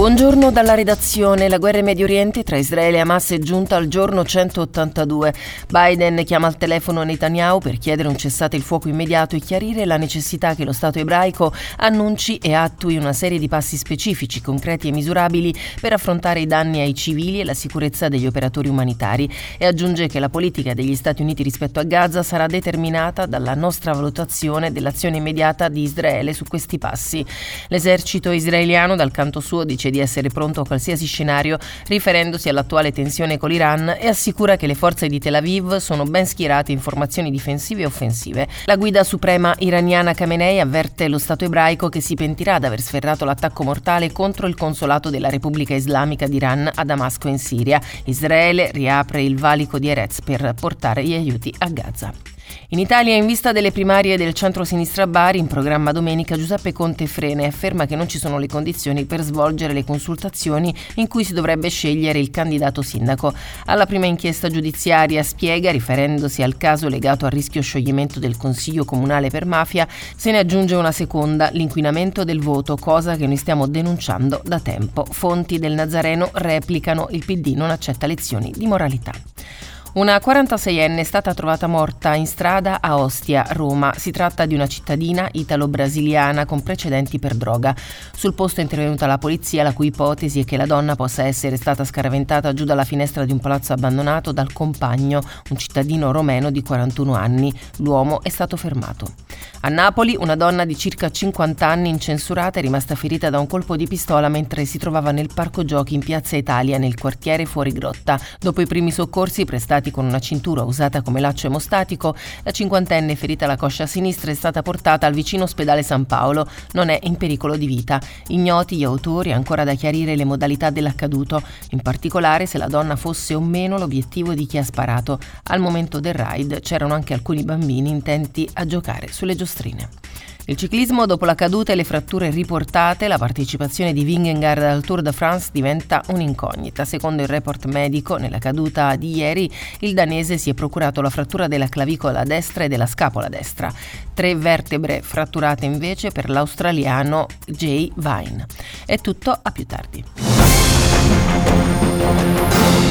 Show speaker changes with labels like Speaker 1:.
Speaker 1: Buongiorno dalla redazione. La guerra in Medio Oriente tra Israele e Hamas è giunta al giorno 182. Biden chiama al telefono Netanyahu per chiedere un cessate il fuoco immediato e chiarire la necessità che lo Stato ebraico annunci e attui una serie di passi specifici, concreti e misurabili per affrontare i danni ai civili e la sicurezza degli operatori umanitari, e aggiunge che la politica degli Stati Uniti rispetto a Gaza sarà determinata dalla nostra valutazione dell'azione immediata di Israele su questi passi. L'esercito israeliano dal canto suo dice di essere pronto a qualsiasi scenario, riferendosi all'attuale tensione con l'Iran, e assicura che le forze di Tel Aviv sono ben schierate in formazioni difensive e offensive. La guida suprema iraniana Khamenei avverte lo Stato ebraico che si pentirà di aver sferrato l'attacco mortale contro il consolato della Repubblica Islamica d'Iran a Damasco in Siria. Israele riapre il valico di Erez per portare gli aiuti a Gaza. In Italia, in vista delle primarie del centro-sinistra a Bari, in programma domenica, Giuseppe Conte frena e afferma che non ci sono le condizioni per svolgere le consultazioni in cui si dovrebbe scegliere il candidato sindaco. Alla prima inchiesta giudiziaria, spiega, riferendosi al caso legato al rischio scioglimento del Consiglio Comunale per mafia, se ne aggiunge una seconda, l'inquinamento del voto, cosa che noi stiamo denunciando da tempo. Fonti del Nazareno replicano: il PD non accetta lezioni di moralità. Una 46enne è stata trovata morta in strada a Ostia, Roma. Si tratta di una cittadina italo-brasiliana con precedenti per droga. Sul posto è intervenuta la polizia, la cui ipotesi è che la donna possa essere stata scaraventata giù dalla finestra di un palazzo abbandonato dal compagno, un cittadino romeno di 41 anni. L'uomo è stato fermato. A Napoli, una donna di circa 50 anni incensurata è rimasta ferita da un colpo di pistola mentre si trovava nel parco giochi in Piazza Italia, nel quartiere Fuori Grotta. Dopo i primi soccorsi prestati con una cintura usata come laccio emostatico, la cinquantenne, ferita alla coscia sinistra, è stata portata al vicino ospedale San Paolo. Non è in pericolo di vita. Ignoti gli autori, ancora da chiarire le modalità dell'accaduto, in particolare se la donna fosse o meno l'obiettivo di chi ha sparato. Al momento del raid c'erano anche alcuni bambini intenti a giocare sulle giostrine. Il ciclismo: dopo la caduta e le fratture riportate, la partecipazione di Vingegaard al Tour de France diventa un'incognita. Secondo il report medico, nella caduta di ieri il danese si è procurato la frattura della clavicola destra e della scapola destra. 3 vertebre fratturate invece per l'australiano Jay Vine. È tutto, a più tardi.